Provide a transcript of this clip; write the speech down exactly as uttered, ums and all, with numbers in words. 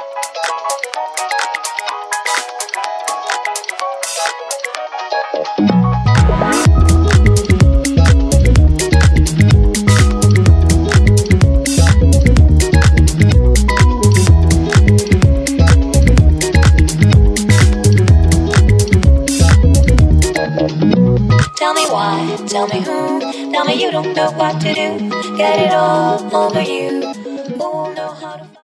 Tell me why, tell me who, tell me you don't know what to do. Get it all over you.